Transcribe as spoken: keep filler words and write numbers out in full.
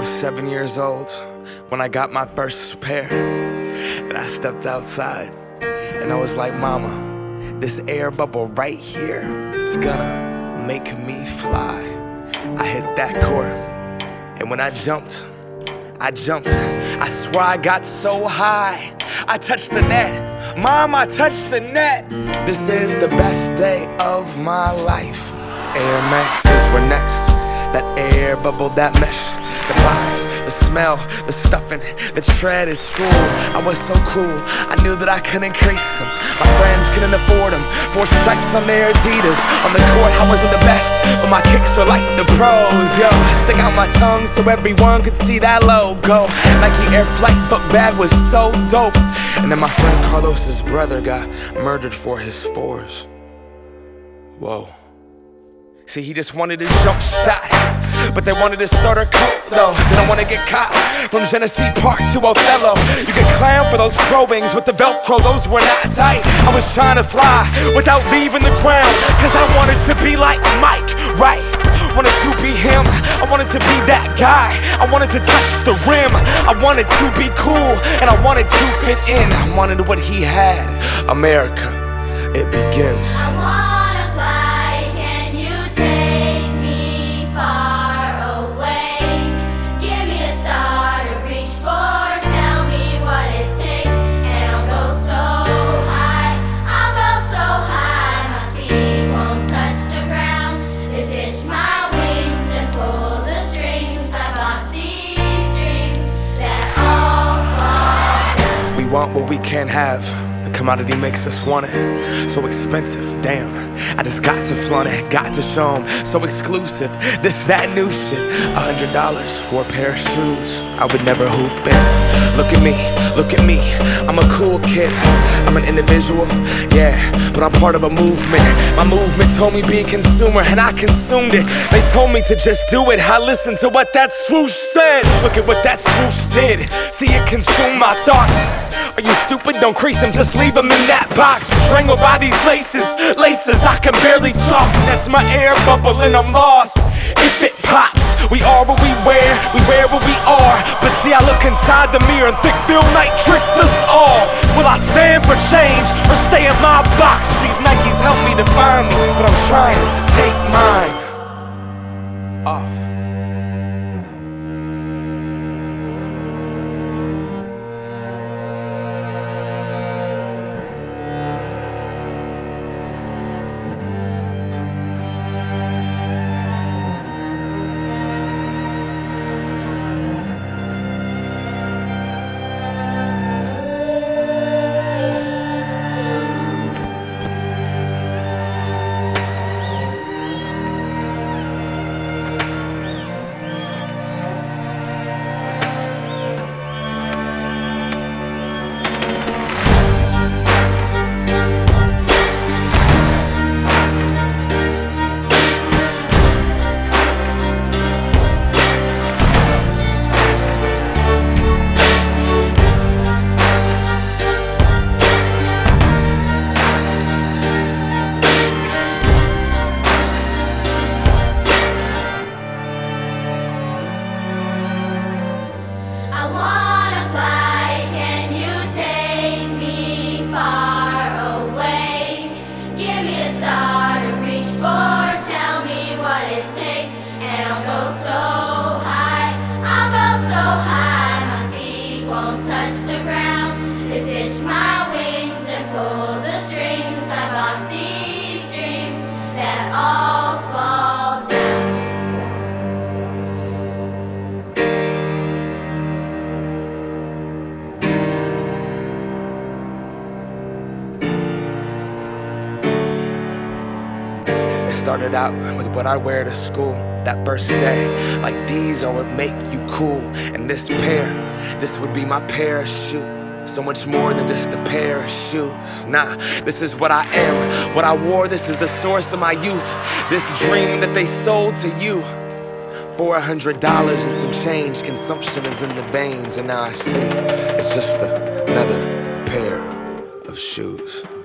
was seven years old when I got my first pair. And I stepped outside and I was like, Mama, this air bubble right here, it's gonna make me fly. I hit that court, and when I jumped, I jumped. I swear I got so high, I touched the net. Mom, I touched the net. This is the best day of my life. Air Maxes were next. That air bubble, that mesh, the box, the smell, the stuffing, the tread at school. I was so cool, I knew that I couldn't crease them. My friends couldn't afford them. Four stripes on their Adidas. On the court, I wasn't the best, but my kicks were like the pros. Yo, I stick out my tongue so everyone could see that logo. Nike Air Flight book bag was so dope. And then my friend Carlos's brother got murdered for his fours. Whoa. See, he just wanted a jump shot, but they wanted to start a cult though. Didn't want to get caught. From Genesee Park to Othello, you could clown for those probings with the Velcro, those were not tight. I was trying to fly without leaving the ground, cause I wanted to be like Mike, right? Wanted to be him, I wanted to be that guy. I wanted to touch the rim, I wanted to be cool, and I wanted to fit in. I wanted what he had. America, it begins. I wanna fly. Want what we can't have. The commodity makes us want it. So expensive, damn. I just got to flaunt it, got to show 'em. So exclusive, this, that new shit. A hundred dollars for a pair of shoes. I would never hoop in. Look at me, look at me. I'm a cool kid. I'm an individual, yeah, but I'm part of a movement. My movement told me be a consumer, and I consumed it. They told me to just do it. I listened to what that swoosh said. Look at what that swoosh did. See it consume my thoughts. Are you stupid? Don't crease them, just leave them in that box. Strangled by these laces, laces, I can barely talk. That's my air bubble and I'm lost. If it pops, we are what we wear, we wear what we are. But see, I look inside the mirror and think Phil Knight tricked us all. Will I stand for change or stay in my box? These Nikes help me define me, but I'm trying to take mine off. Touch the ground, just itch my wings and pull the strings. I bought these dreams that all fall down. It started out with what I wear to school. That first day, like these are what make you cool. And this pair, this would be my parachute. So much more than just a pair of shoes. Nah, this is what I am, what I wore, this is the source of my youth. This dream that they sold to you. Four hundred dollars and some change, consumption is in the veins. And now I see, it's just a, another pair of shoes.